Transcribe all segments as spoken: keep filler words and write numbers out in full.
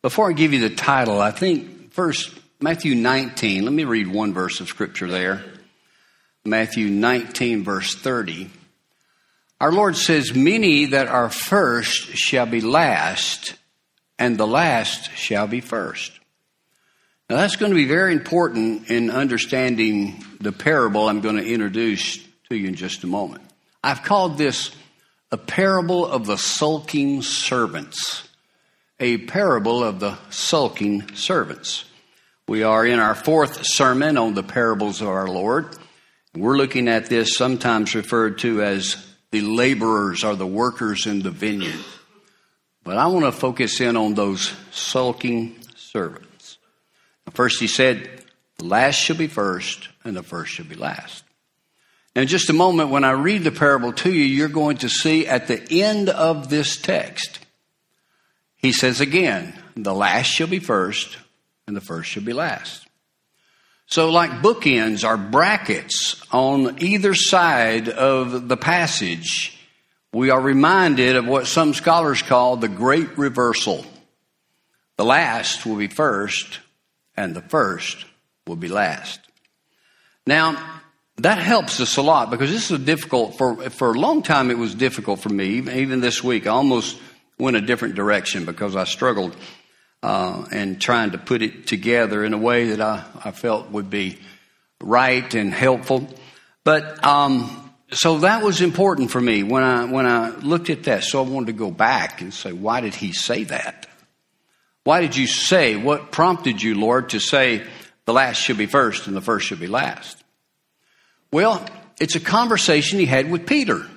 Before I give you the title, I think first, Matthew nineteen. Let me read one verse of Scripture there. Matthew nineteen, verse thirty. Our Lord says, many that are first shall be last, and the last shall be first. Now that's going to be very important in understanding the parable I'm going to introduce to you in just a moment. I've called this a parable of the sulking servants. A parable of the sulking servants. We are in our fourth sermon on the parables of our Lord. We're looking at this sometimes referred to as the laborers or the workers in the vineyard. But I want to focus in on those sulking servants. First he said, the last shall be first and the first shall be last. Now in just a moment when I read the parable to you, you're going to see at the end of this text, he says again, the last shall be first and the first shall be last. So like bookends or brackets on either side of the passage, we are reminded of what some scholars call the great reversal. The last will be first and the first will be last. Now, that helps us a lot because this is difficult. For, for a long time it was difficult for me, even this week. I almost went a different direction because I struggled uh, and trying to put it together in a way that I, I felt would be right and helpful. But um, so that was important for me when I when I looked at that. So I wanted to go back and say, why did he say that? Why did you say, what prompted you, Lord, to say the last should be first and the first should be last? Well, it's a conversation he had with Peter.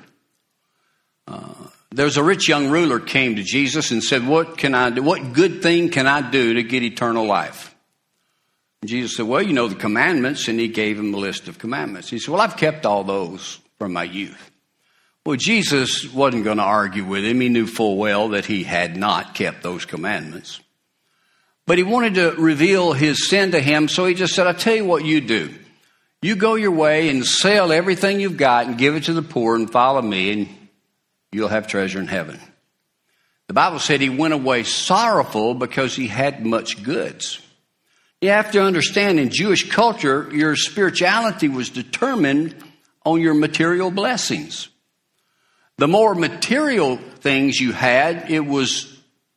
Uh, There's a rich young ruler came to Jesus and said, what can I do? What good thing can I do to get eternal life? And Jesus said, well, you know the commandments. And he gave him a list of commandments. He said, well, I've kept all those from my youth. Well, Jesus wasn't going to argue with him. He knew full well that he had not kept those commandments. But he wanted to reveal his sin to him. So he just said, I'll tell you what you do. You go your way and sell everything you've got and give it to the poor and follow me, and you'll have treasure in heaven. The Bible said he went away sorrowful because he had much goods. You have to understand, in Jewish culture, your spirituality was determined on your material blessings. The more material things you had, it was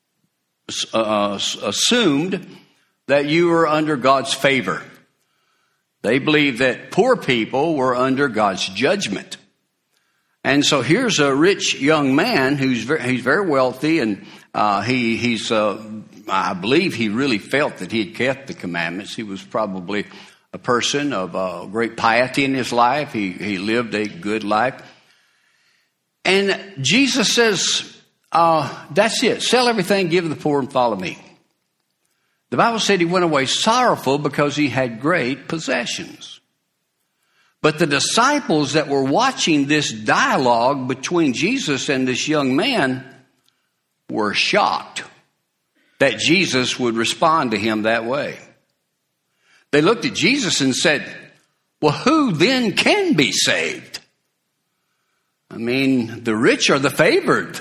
uh, assumed that you were under God's favor. They believed that poor people were under God's judgment. And so here's a rich young man who's very, he's very wealthy, and uh, he he's uh, I believe he really felt that he had kept the commandments. He was probably a person of uh, great piety in his life. He he lived a good life. And Jesus says, uh, "That's it. Sell everything, give to the poor, and follow me." The Bible said he went away sorrowful because he had great possessions. But the disciples that were watching this dialogue between Jesus and this young man were shocked that Jesus would respond to him that way. They looked at Jesus and said, well, who then can be saved? I mean, the rich are the favored.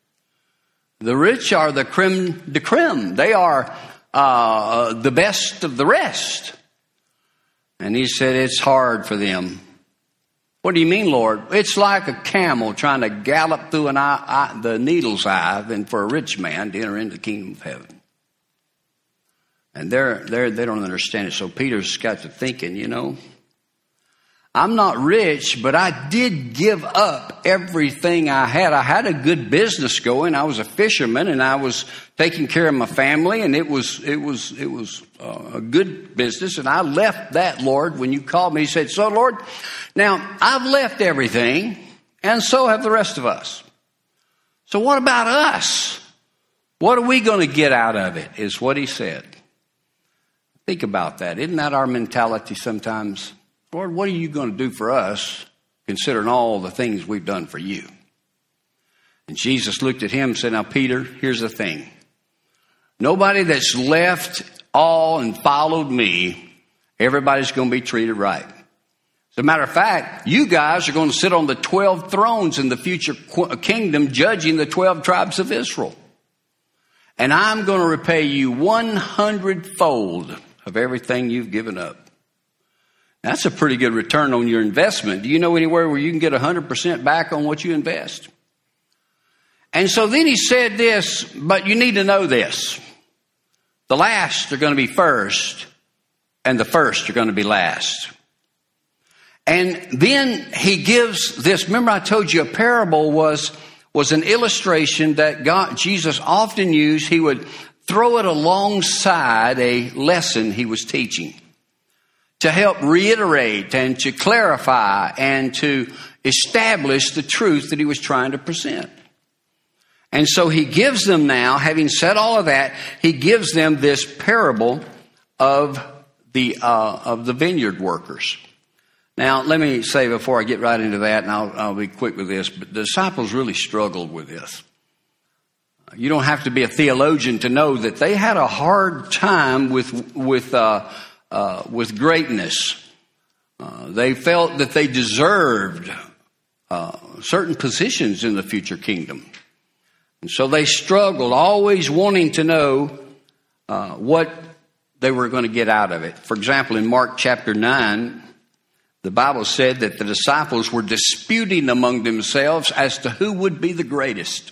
The rich are the creme de creme. They are uh, the best of the rest. And he said, it's hard for them. What do you mean, Lord? It's like a camel trying to gallop through an eye, eye, the needle's eye than for a rich man to enter into the kingdom of heaven. And they're, they're, they don't understand it. So Peter's got to thinking, you know, I'm not rich, but I did give up everything I had. I had a good business going. I was a fisherman, and I was taking care of my family, and it was it was it was uh, a good business. And I left that, Lord, when you called me. He said, "So, Lord, now I've left everything, and so have the rest of us. So, what about us? What are we going to get out of it?" Is what he said. Think about that. Isn't that our mentality sometimes? Lord, what are you going to do for us, considering all the things we've done for you? And Jesus looked at him and said, now, Peter, here's the thing. Nobody that's left all and followed me, everybody's going to be treated right. As a matter of fact, you guys are going to sit on the twelve thrones in the future kingdom, judging the twelve tribes of Israel. and I'm going to repay you one hundredfold of everything you've given up. That's a pretty good return on your investment. Do you know anywhere where you can get one hundred percent back on what you invest? And so then he said this, but you need to know this. The last are going to be first, and the first are going to be last. And then he gives this, remember I told you a parable was, was an illustration that God, Jesus often used. He would throw it alongside a lesson he was teaching to help reiterate and to clarify and to establish the truth that he was trying to present. And so he gives them now, having said all of that, he gives them this parable of the uh, of the vineyard workers. Now, let me say before I get right into that, and I'll, I'll be quick with this, but the disciples really struggled with this. You don't have to be a theologian to know that they had a hard time with with uh, uh, with greatness. Uh, they felt that they deserved uh, certain positions in the future kingdom. And so they struggled, always wanting to know uh, what they were going to get out of it. For example, in Mark chapter nine, the Bible said that the disciples were disputing among themselves as to who would be the greatest.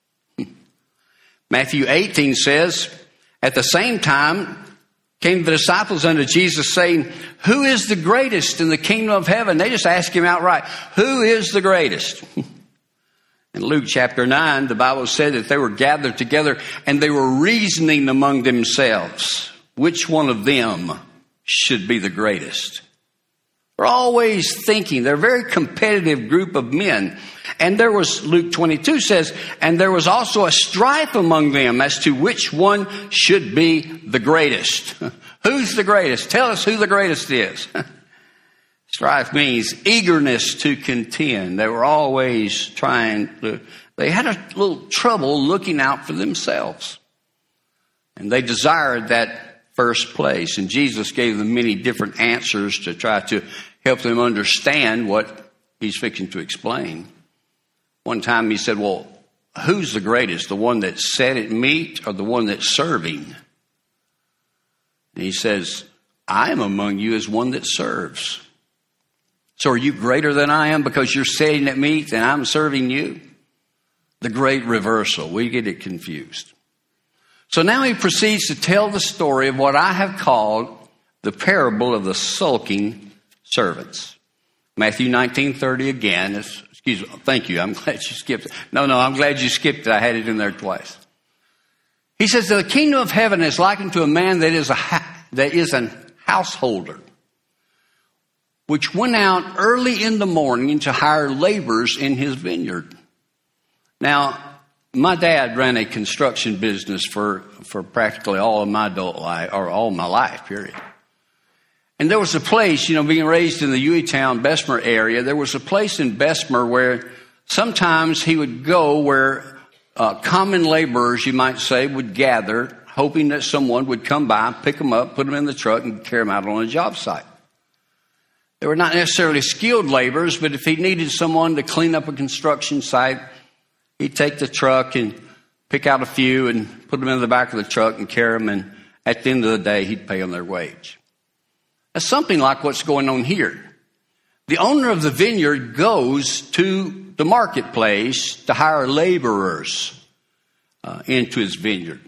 Matthew eighteen says, at the same time came the disciples unto Jesus saying, who is the greatest in the kingdom of heaven? They just asked him outright, who is the greatest? In Luke chapter nine, the Bible said that they were gathered together and they were reasoning among themselves which one of them should be the greatest. They're always thinking. They're a very competitive group of men. And there was, Luke twenty-two says, and there was also a strife among them as to which one should be the greatest. Who's the greatest? Tell us who the greatest is. Strife means eagerness to contend. They were always trying to, they had a little trouble looking out for themselves. And they desired that first place. And Jesus gave them many different answers to try to help them understand what he's fixing to explain. One time he said, well, who's the greatest? The one that's set at meat or the one that's serving? And he says, I am among you as one that serves. So are you greater than I am because you're sitting at meat and I'm serving you? The great reversal. We get it confused. So now he proceeds to tell the story of what I have called the parable of the sulking servants. Matthew nineteen thirty again. It's, excuse me. Thank you. I'm glad you skipped it. No, no, I'm glad you skipped it. I had it in there twice. He says, the kingdom of heaven is likened to a man that is a ha- that is an householder, which went out early in the morning to hire laborers in his vineyard. Now, my dad ran a construction business for, for practically all of my adult life, or all my life, period. And there was a place, you know, being raised in the Hueytown, Bessemer area, there was a place in Bessemer where sometimes he would go where uh, common laborers, you might say, would gather, hoping that someone would come by, pick them up, put them in the truck, and carry them out on a job site. They were not necessarily skilled laborers, but if he needed someone to clean up a construction site, he'd take the truck and pick out a few and put them in the back of the truck and carry them, and at the end of the day, he'd pay them their wage. That's something like what's going on here. The owner of the vineyard goes to the marketplace to hire laborers uh, into his vineyard.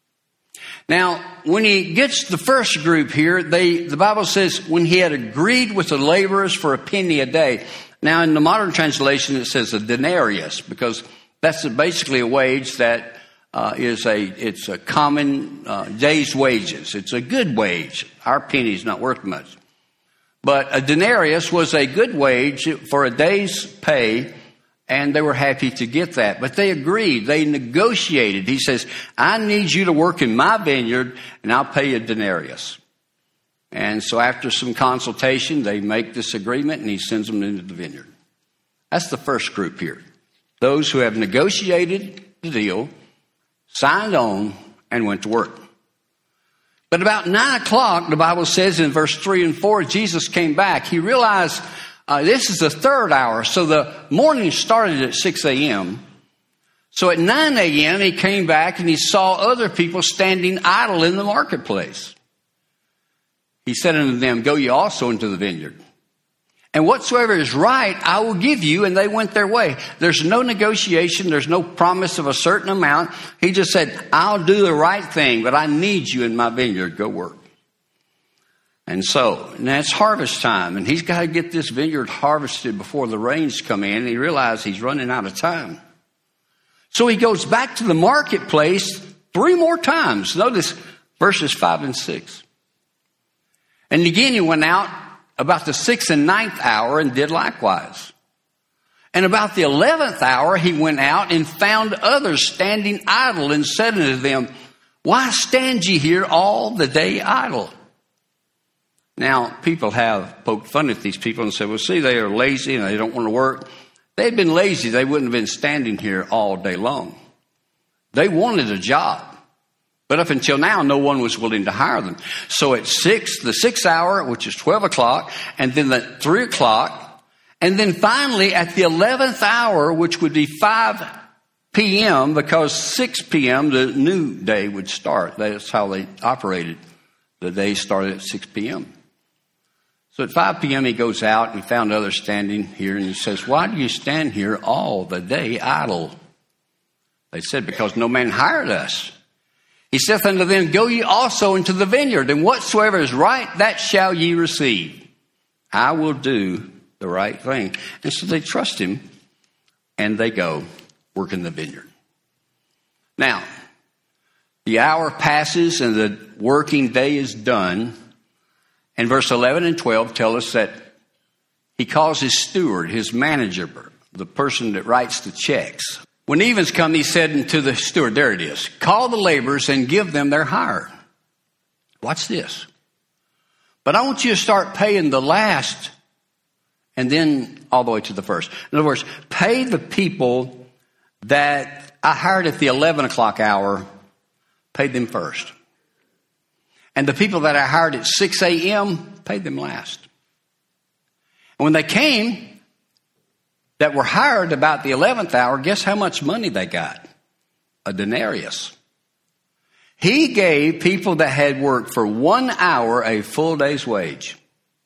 Now, when he gets the first group here, they, the Bible says when he had agreed with the laborers for a penny a day. Now, in the modern translation, it says a denarius, because that's basically a wage that uh, is a, it's a common uh, day's wages. It's a good wage. Our penny's not worth much. But a denarius was a good wage for a day's pay, and they were happy to get that. But they agreed. They negotiated. He says, I need you to work in my vineyard, and I'll pay you a denarius. And so after some consultation, they make this agreement, and he sends them into the vineyard. That's the first group here. Those who have negotiated the deal, signed on, and went to work. But about nine o'clock, the Bible says in verse three and four, Jesus came back. He realized uh, this is the third hour. So the morning started at six a.m. So at nine a.m. he came back and he saw other people standing idle in the marketplace. He said unto them, go ye also into the vineyard. And whatsoever is right, I will give you. And they went their way. There's no negotiation. There's no promise of a certain amount. He just said, I'll do the right thing, but I need you in my vineyard. Go work. And so, now it's harvest time, and he's got to get this vineyard harvested before the rains come in. And he realized he's running out of time. So he goes back to the marketplace three more times. Notice verses five and six. And again he went out about the sixth and ninth hour and did likewise. And about the eleventh hour he went out and found others standing idle and said unto them, why stand ye here all the day idle? Now, people have poked fun at these people and said, well, see, they are lazy and they don't want to work. If they had been lazy, they wouldn't have been standing here all day long. They wanted a job. But up until now, no one was willing to hire them. So at six, the sixth hour, which is twelve o'clock, and then the three o'clock, and then finally at the eleventh hour, which would be five p.m., because six p.m. the new day would start. That's how they operated. The day started at six p.m. So at five p.m. he goes out and found others standing here, and he says, why do you stand here all the day idle? They said, because no man hired us. He saith unto them, go ye also into the vineyard, and whatsoever is right, that shall ye receive. I will do the right thing. And so they trust him, and they go work in the vineyard. Now, the hour passes, and the working day is done. And verse eleven and twelve tell us that he calls his steward, his manager, the person that writes the checks. When evens come, he said unto the steward, there it is, call the laborers and give them their hire. Watch this. But I want you to start paying the last and then all the way to the first. In other words, pay the people that I hired at the eleven o'clock hour, pay them first. And the people that I hired at six a.m., paid them last. And when they came, that were hired about the eleventh hour, guess how much money they got? A denarius. He gave people that had worked for one hour a full day's wage.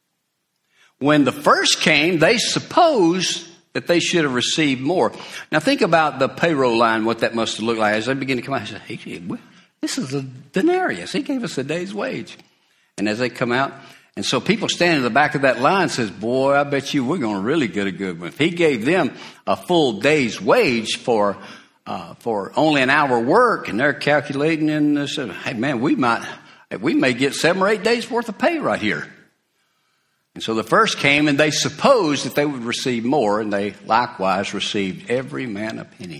When the first came, they supposed that they should have received more. Now think about the payroll line, what that must have looked like. As they begin to come out, I said, hey, this is a denarius. He gave us a day's wage. And as they come out, and so people stand in the back of that line says, boy, I bet you we're going to really get a good one. If he gave them a full day's wage for uh, for only an hour work, and they're calculating and they said, hey, man, we might, we may get seven or eight days worth of pay right here. And so the first came, and they supposed that they would receive more, and they likewise received every man a penny.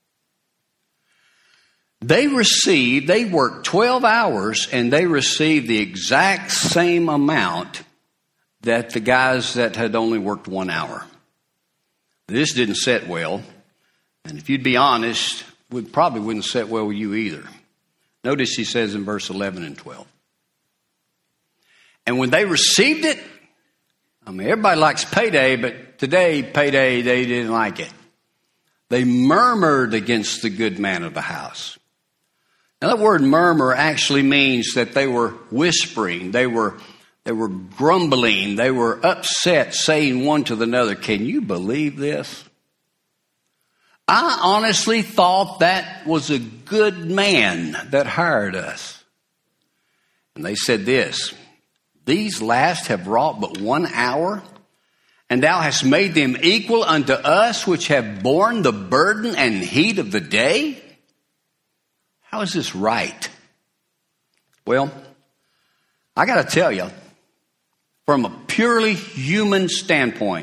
They received, they worked twelve hours, and they received the exact same amount that the guys that had only worked one hour. This didn't set well. And if you'd be honest, it probably wouldn't set well with you either. Notice he says in verse eleven and twelve. And when they received it, I mean, everybody likes payday, but today, payday, they didn't like it. They murmured against the good man of the house. Now, that word murmur actually means that they were whispering, they were they were grumbling, they were upset, saying one to another, can you believe this? I honestly thought that was a good man that hired us. And they said this, these last have wrought but one hour, and thou hast made them equal unto us which have borne the burden and heat of the day? How is this right? Well, I got to tell you, from a purely human standpoint,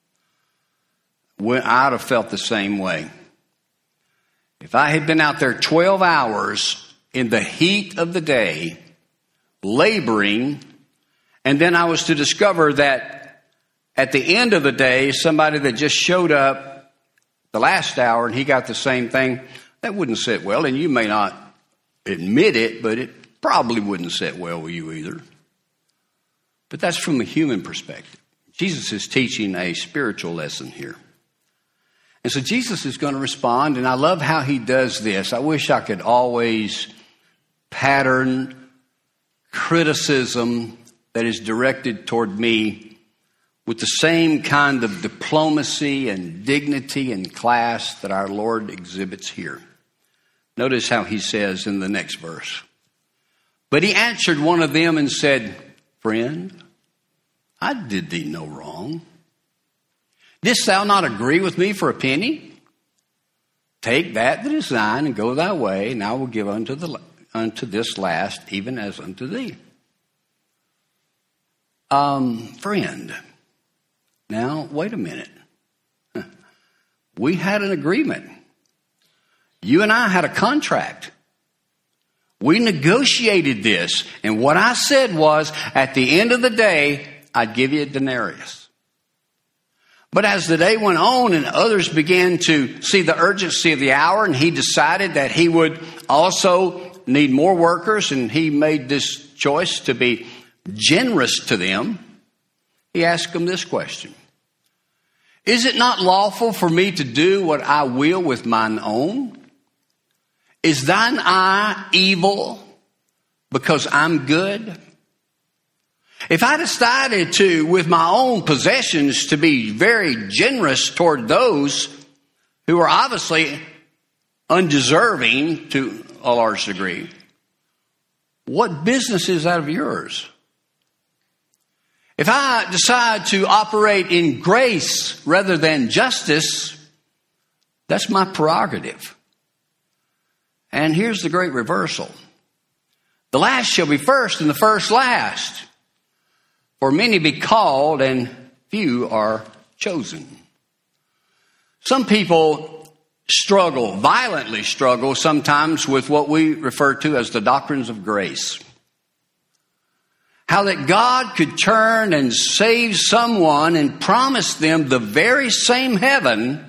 I'd have felt the same way. If I had been out there twelve hours in the heat of the day, laboring, and then I was to discover that at the end of the day, somebody that just showed up the last hour and he got the same thing, that wouldn't sit well. And you may not admit it, but it probably wouldn't sit well with you either. But that's from a human perspective. Jesus is teaching a spiritual lesson here. And so Jesus is going to respond, and I love how he does this. I wish I could always pattern criticism that is directed toward me with the same kind of diplomacy and dignity and class that our Lord exhibits here. Notice how he says in the next verse. But he answered one of them and said, Friend, I did thee no wrong. Didst thou not agree with me for a penny? Take that that is thine and go thy way, and I will give unto the unto this last, even as unto thee. Um, friend, now wait a minute. We had an agreement. You and I had a contract. We negotiated this, and what I said was, at the end of the day, I'd give you a denarius. But as the day went on and others began to see the urgency of the hour, and he decided that he would also need more workers, and he made this choice to be generous to them, he asked them this question. Is it not lawful for me to do what I will with mine own? Is thine eye evil because I'm good? If I decided to, with my own possessions, to be very generous toward those who are obviously undeserving to a large degree, what business is that of yours? If I decide to operate in grace rather than justice, that's my prerogative. And here's the great reversal. The last shall be first and the first last. For many be called and few are chosen. Some people struggle, violently struggle sometimes with what we refer to as the doctrines of grace. How that God could turn and save someone and promise them the very same heaven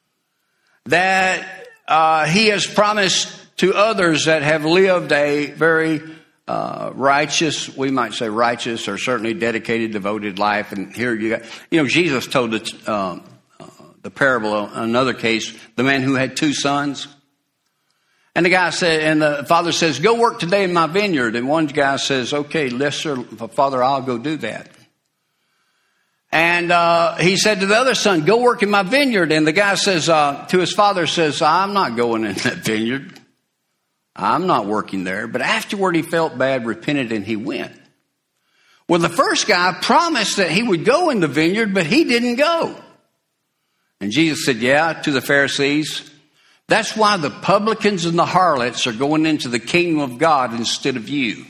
that uh, he has promised to others that have lived a very uh, righteous, we might say righteous, or certainly dedicated, devoted life. And here you got, you know, Jesus told the, uh, uh, the parable in another case, the man who had two sons. And the guy said, and the father says, go work today in my vineyard. And one guy says, okay, yes, sir, Father, I'll go do that. And uh, he said to the other son, go work in my vineyard. And the guy says, uh, to his father says, I'm not going in that vineyard. I'm not working there. But afterward he felt bad, repented, and he went. Well, the first guy promised that he would go in the vineyard, but he didn't go. And Jesus said, yeah, to the Pharisees, that's why the publicans and the harlots are going into the kingdom of God instead of you.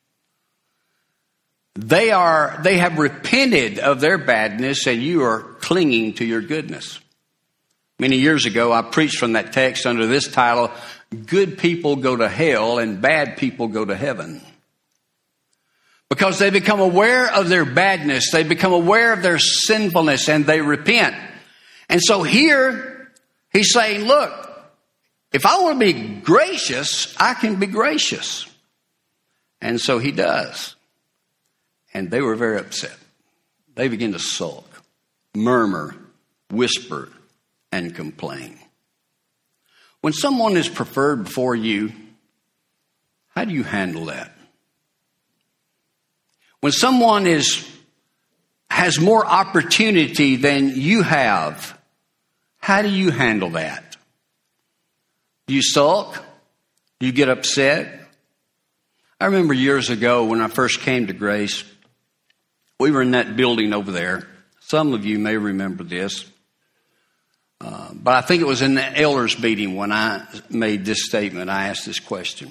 They are, they have repented of their badness, and you are clinging to your goodness. Many years ago, I preached from that text under this title, Good People Go to Hell and Bad People Go to Heaven. Because they become aware of their badness, they become aware of their sinfulness, and they repent. And so here, he's saying, look, if I want to be gracious, I can be gracious. And so he does. And they were very upset. They begin to sulk, murmur, whisper, and complain. When someone is preferred before you, how do you handle that? When someone is has more opportunity than you have, how do you handle that? Do you sulk? Do you get upset? I remember years ago when I first came to Grace, we were in that building over there. Some of you may remember this. Uh, but I think it was in the elders meeting when I made this statement. I asked this question.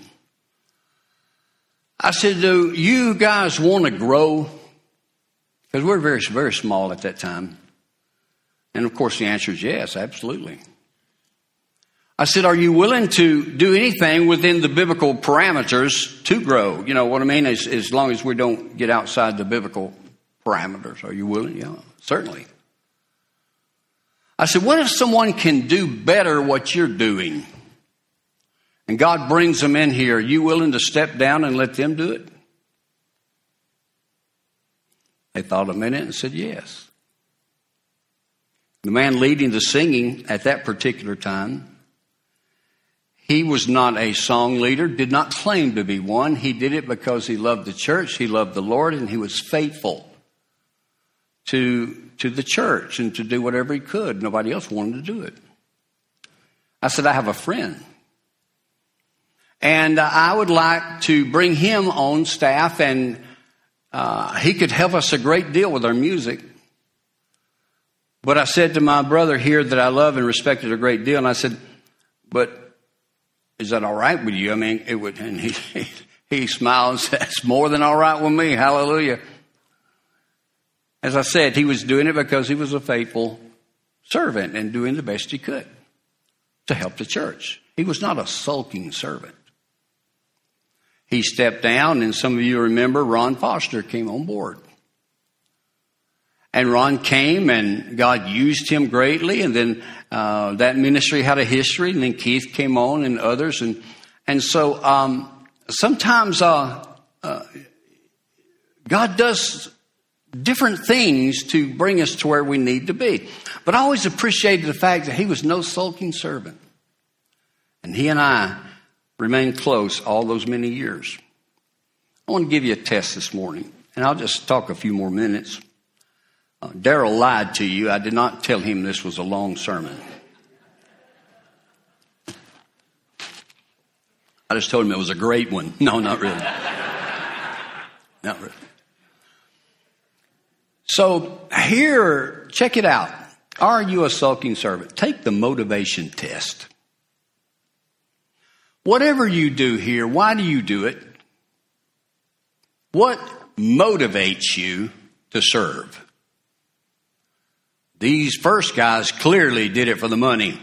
I said, do you guys want to grow? Because we're very, very small at that time. And of course the answer is yes, absolutely. I said, are you willing to do anything within the biblical parameters to grow? You know what I mean? As, as long as we don't get outside the biblical parameters. Are you willing? Yeah, certainly. I said, what if someone can do better what you're doing? And God brings them in here. Are you willing to step down and let them do it? They thought a minute and said yes. the man leading the singing at that particular time, he was not a song leader, did not claim to be one. He did it because he loved the church, he loved the Lord, and he was faithful to, to the church and to do whatever he could. Nobody else wanted to do it. I said, I have a friend, and I would like to bring him on staff, and uh, he could help us a great deal with our music. But I said to my brother here that I love and respected a great deal, and I said, but is that all right with you? I mean, it would, and he, he smiled and said, it's more than all right with me. Hallelujah. As I said, he was doing it because he was a faithful servant and doing the best he could to help the church. He was not a sulking servant. He stepped down, and some of you remember Ron Foster came on board. And Ron came, and God used him greatly. And then uh, that ministry had a history. And then Keith came on, and others. And and so um, sometimes uh, uh, God does different things to bring us to where we need to be. But I always appreciated the fact that he was no sulking servant. And he and I remained close all those many years. I want to give you a test this morning. And I'll just talk a few more minutes. Uh, Daryl lied to you. I did not tell him this was a long sermon. I just told him it was a great one. No, not really. Not really. So here, check it out. Are you a sulking servant? Take the motivation test. Whatever you do here, why do you do it? What motivates you to serve? These first guys clearly did it for the money.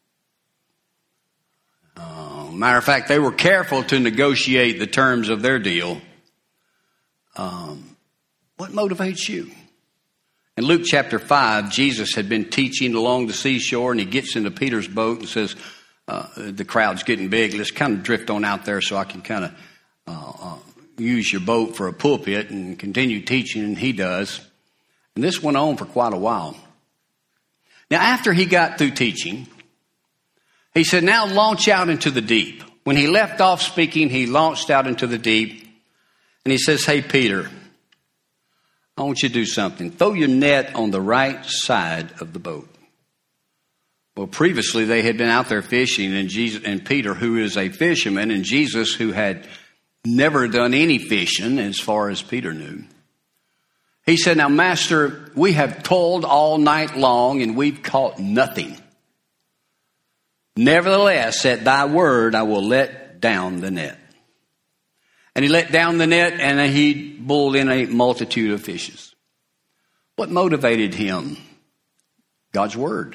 Uh, matter of fact, they were careful to negotiate the terms of their deal. Um, what motivates you? In Luke chapter five, Jesus had been teaching along the seashore, and he gets into Peter's boat and says, uh, the crowd's getting big. Let's kind of drift on out there so I can kind of uh, uh, use your boat for a pulpit and continue teaching, and he does. And this went on for quite a while. Now, after he got through teaching, he said, now launch out into the deep. When he left off speaking, he launched out into the deep. And he says, hey, Peter, I want you to do something. Throw your net on the right side of the boat. Well, previously they had been out there fishing, and Jesus and Peter, who is a fisherman, and Jesus, who had never done any fishing as far as Peter knew. He said, now, Master, we have toiled all night long and we've caught nothing. Nevertheless, at thy word, I will let down the net. And he let down the net, and he pulled in a multitude of fishes. What motivated him? God's word.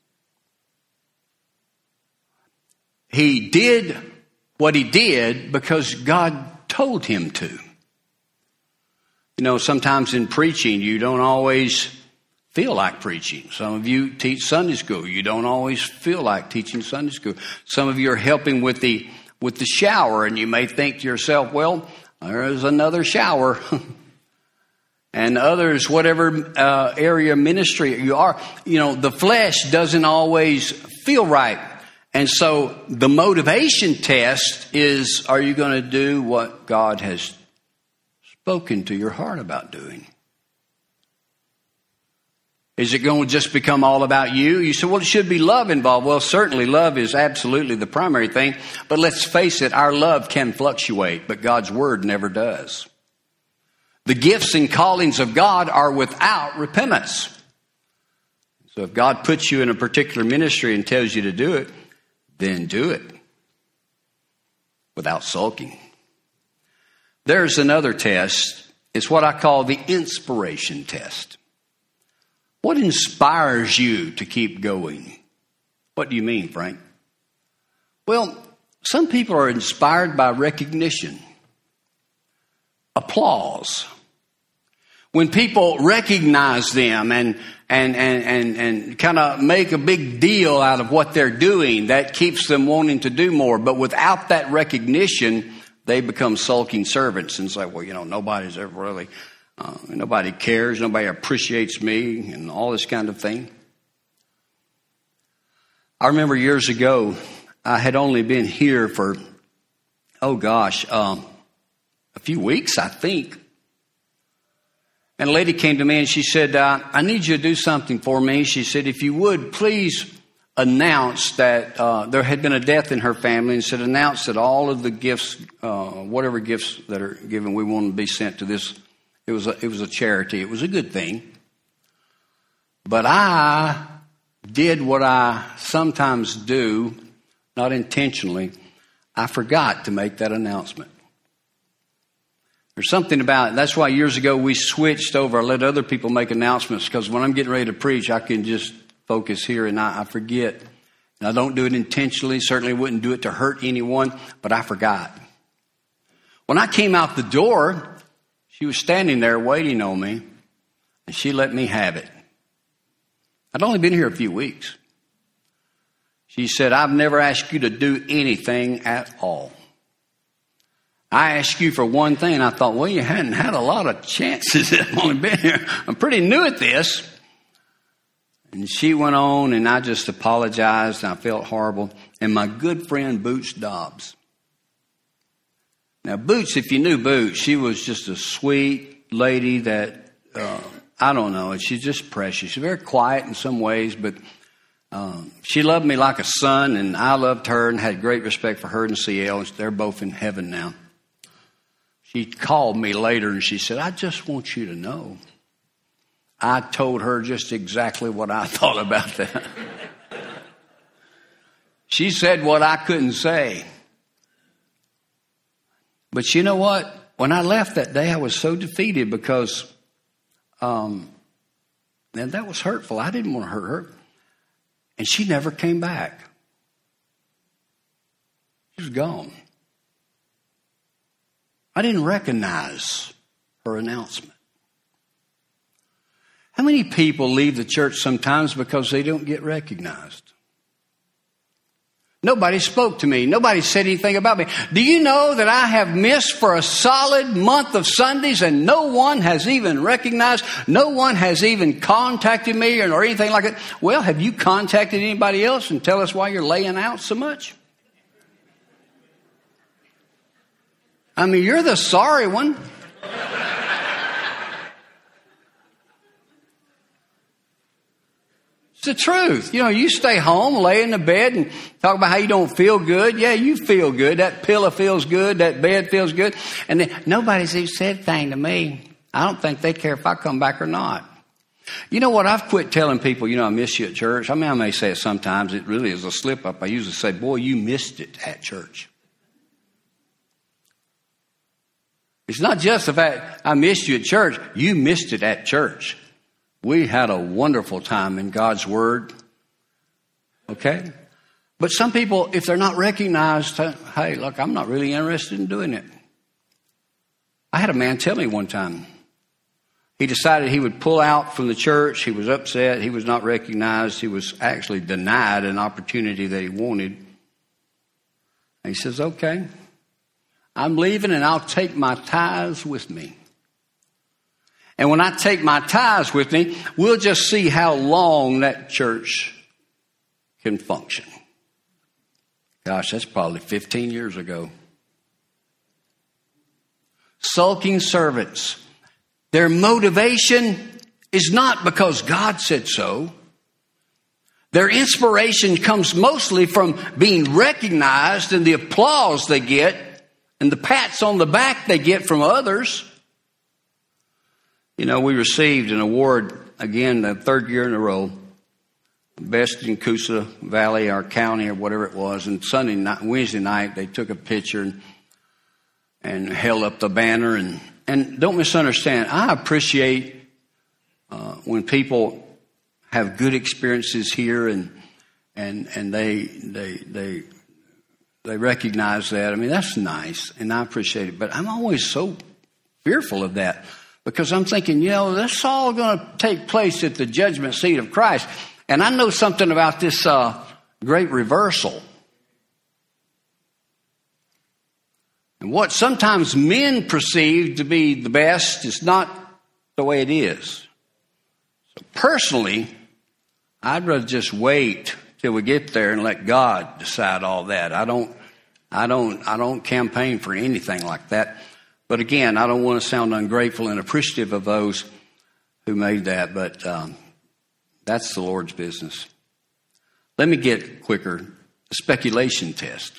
He did what he did because God told him to. You know, sometimes in preaching, you don't always feel like preaching. Some of you teach Sunday school. You don't always feel like teaching Sunday school. Some of you are helping with the with the shower, and you may think to yourself, well, there's another shower. And others, whatever uh, area of ministry you are, you know, the flesh doesn't always feel right. And so the motivation test is, are you going to do what God has spoken to your heart about doing? Is it going to just become all about you? You say, well, it should be love involved. Well, certainly love is absolutely the primary thing. But let's face it, our love can fluctuate, but God's word never does. The gifts and callings of God are without repentance. So if God puts you in a particular ministry and tells you to do it, then do it without sulking. There's another test. It's what I call the inspiration test. What inspires you to keep going? What do you mean, Frank? Well, some people are inspired by recognition, applause. When people recognize them and and and and, and kind of make a big deal out of what they're doing, that keeps them wanting to do more. But without that recognition, they become sulking servants and say, well, you know, nobody's ever really, uh, nobody cares, nobody appreciates me, and all this kind of thing. I remember years ago, I had only been here for, oh gosh, um, a few weeks, I think. And a lady came to me and she said, uh, I need you to do something for me. She said, if you would, please announce that uh, there had been a death in her family, and said, announce that all of the gifts, uh, whatever gifts that are given, we want to be sent to this. It was a, it was a charity. It was a good thing. But I did what I sometimes do, not intentionally. I forgot to make that announcement. There's something about it. That's why years ago we switched over. I let other people make announcements, because when I'm getting ready to preach, I can just focus here and I, I forget. And I don't do it intentionally. Certainly wouldn't do it to hurt anyone, but I forgot. When I came out the door, she was standing there waiting on me, and she let me have it. I'd only been here a few weeks. She said, I've never asked you to do anything at all. I asked you for one thing, and I thought, well, you hadn't had a lot of chances. I've only been here. I'm pretty new at this. And she went on, and I just apologized, and I felt horrible. And my good friend, Boots Dobbs. Now, Boots, if you knew Boots, she was just a sweet lady that, uh, I don't know, she's just precious. She's very quiet in some ways, but um, she loved me like a son, and I loved her and had great respect for her and C L. They're both in heaven now. She called me later, and she said, I just want you to know. I told her just exactly what I thought about that. She said what I couldn't say. But you know what? When I left that day, I was so defeated because um, and that was hurtful. I didn't want to hurt her. And she never came back. She was gone. I didn't recognize her announcement. How many people leave the church sometimes because they don't get recognized? Nobody spoke to me. Nobody said anything about me. Do you know that I have missed for a solid month of Sundays and no one has even recognized, no one has even contacted me or, or anything like that? Well, have you contacted anybody else and tell us why you're laying out so much? I mean, you're the sorry one. It's the truth. You know, you stay home, lay in the bed and talk about how you don't feel good. Yeah, you feel good. That pillow feels good. That bed feels good. And then nobody's even said a thing to me. I don't think they care if I come back or not. You know what? I've quit telling people, you know, I miss you at church. I mean, I may say it sometimes. It really is a slip up. I usually say, boy, you missed it at church. It's not just the fact I missed you at church. You missed it at church. We had a wonderful time in God's Word. Okay? But some people, if they're not recognized, hey, look, I'm not really interested in doing it. I had a man tell me one time. He decided he would pull out from the church. He was upset. He was not recognized. He was actually denied an opportunity that he wanted. And he says, okay, I'm leaving and I'll take my tithes with me. And when I take my tithes with me, we'll just see how long that church can function. Gosh, that's probably fifteen years ago. Sulking servants. Their motivation is not because God said so. Their inspiration comes mostly from being recognized and the applause they get and the pats on the back they get from others. You know, we received an award, again, the third year in a row, best in Coosa Valley, our county, or whatever it was. And Sunday night, Wednesday night, they took a picture and, and held up the banner. And, and don't misunderstand, I appreciate uh, when people have good experiences here and and and they they they they recognize that. I mean, that's nice, and I appreciate it. But I'm always so fearful of that. Because I'm thinking, you know, this is all going to take place at the judgment seat of Christ. And I know something about this uh, great reversal. And what sometimes men perceive to be the best is not the way it is. So personally, I'd rather just wait till we get there and let God decide all that. I don't, I don't, I don't campaign for anything like that. But again, I don't want to sound ungrateful and appreciative of those who made that, but um, that's the Lord's business. Let me get quicker. The speculation test.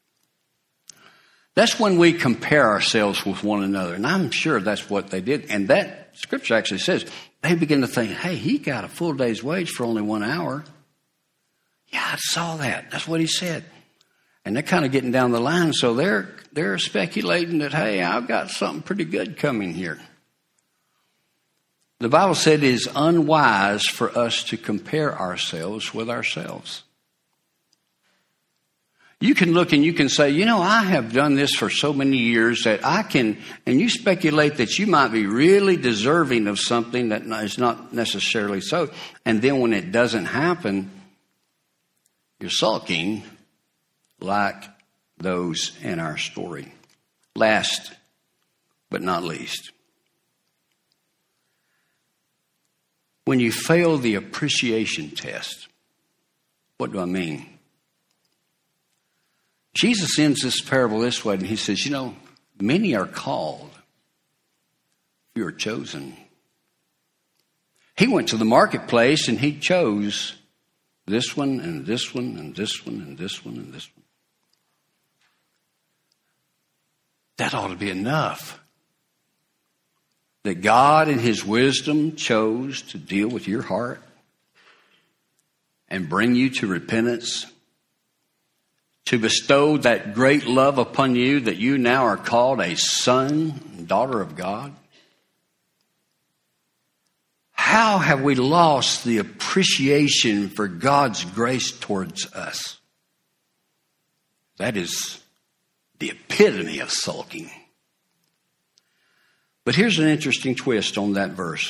That's when we compare ourselves with one another. And I'm sure that's what they did. And that scripture actually says, they begin to think, hey, he got a full day's wage for only one hour. Yeah, I saw that. That's what he said. And they're kind of getting down the line. So they're, they're speculating that, hey, I've got something pretty good coming here. The Bible said it is unwise for us to compare ourselves with ourselves. You can look and you can say, you know, I have done this for so many years that I can, and you speculate that you might be really deserving of something that is not necessarily so. And then when it doesn't happen, you're sulking like those in our story. Last but not least, when you fail the appreciation test, what do I mean? Jesus ends this parable this way, and he says, you know, many are called, few are chosen. He went to the marketplace and he chose this one and this one and this one and this one and this one. That ought to be enough. That God in his wisdom chose to deal with your heart and bring you to repentance, to bestow that great love upon you that you now are called a son and daughter of God. How have we lost the appreciation for God's grace towards us? That is the epitome of sulking. But here's an interesting twist on that verse.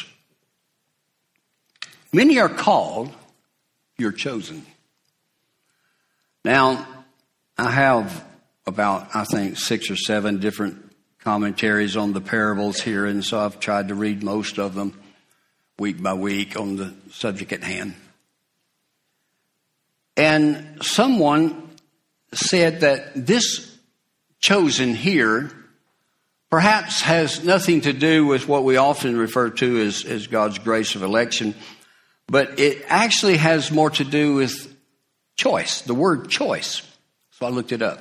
Many are called, you're chosen. Now, I have about, I think, six or seven different commentaries on the parables here, and so I've tried to read most of them week by week on the subject at hand. And someone said that this chosen here perhaps has nothing to do with what we often refer to as, as God's grace of election, but it actually has more to do with choice, the word choice. So I looked it up.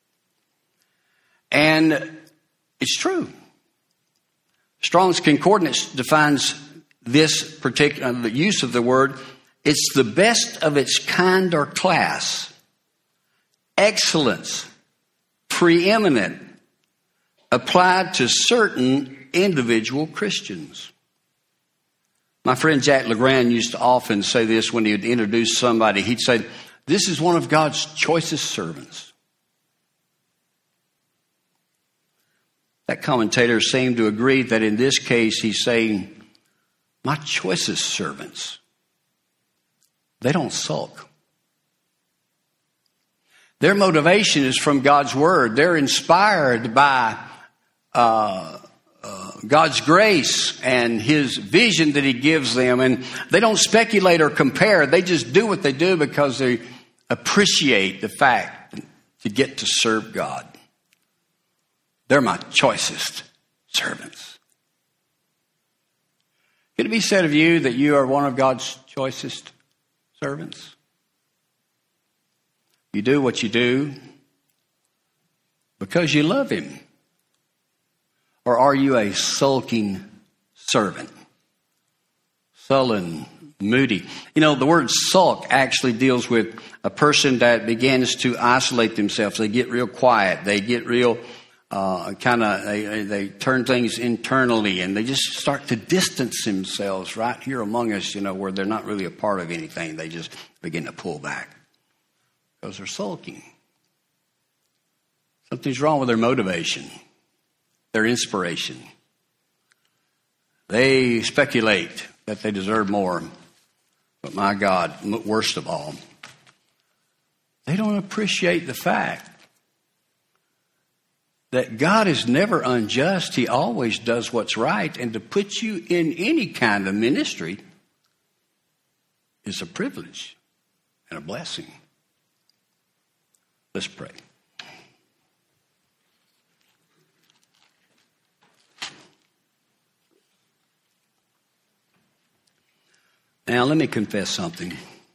And it's true. Strong's Concordance defines this particular the use of the word. It's the best of its kind or class. Excellence. Preeminent. Applied to certain individual Christians. My friend Jack LeGrand used to often say this when he would introduce somebody. He'd say, this is one of God's choicest servants. That commentator seemed to agree that in this case he's saying, my choicest servants, they don't sulk. Their motivation is from God's word. They're inspired by uh, uh, God's grace and his vision that he gives them. And they don't speculate or compare. They just do what they do because they appreciate the fact to get to serve God. They're my choicest servants. Could it be said of you that you are one of God's choicest servants? You do what you do because you love him. Or are you a sulking servant? Sullen, moody. You know, the word sulk actually deals with a person that begins to isolate themselves. They get real quiet. They get real uh, kind of, they, they turn things internally and they just start to distance themselves right here among us, you know, where they're not really a part of anything. They just begin to pull back because they're sulking. Something's wrong with their motivation, their inspiration. They speculate that they deserve more. But my God, worst of all, they don't appreciate the fact that God is never unjust. He always does what's right. And to put you in any kind of ministry is a privilege and a blessing. Let's pray. Now, let me confess something.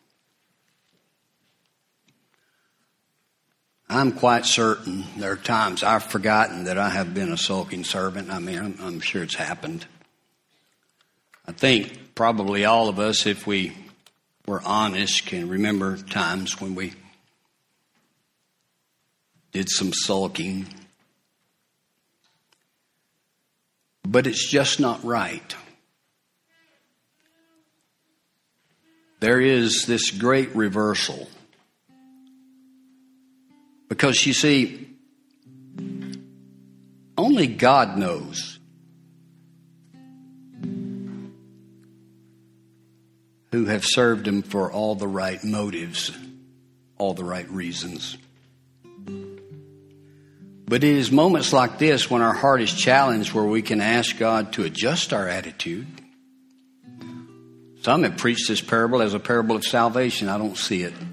I'm quite certain there are times I've forgotten that I have been a sulking servant. I mean, I'm, I'm sure it's happened. I think probably all of us, if we were honest, can remember times when we did some sulking. But it's just not right. There is this great reversal. Because you see, only God knows who have served Him for all the right motives, all the right reasons. But it is moments like this when our heart is challenged where we can ask God to adjust our attitude. Some have preached this parable as a parable of salvation. I don't see it.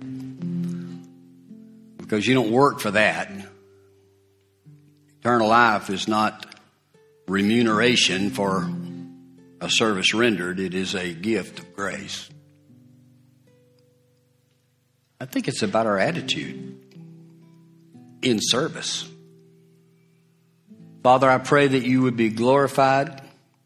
Because you don't work for that. Eternal life is not remuneration for a service rendered. It is a gift of grace. I think it's about our attitude in service. Father, I pray that you would be glorified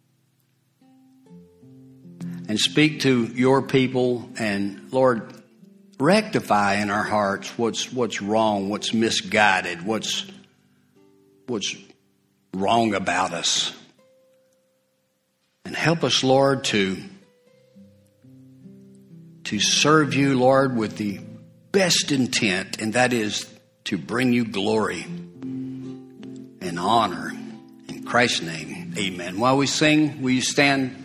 and speak to your people, and Lord, rectify in our hearts what's what's wrong, what's misguided, what's what's wrong about us. And help us, Lord, to, to serve you, Lord, with the best intent, and that is to bring you glory and honor. In Christ's name, amen. While we sing, will you stand?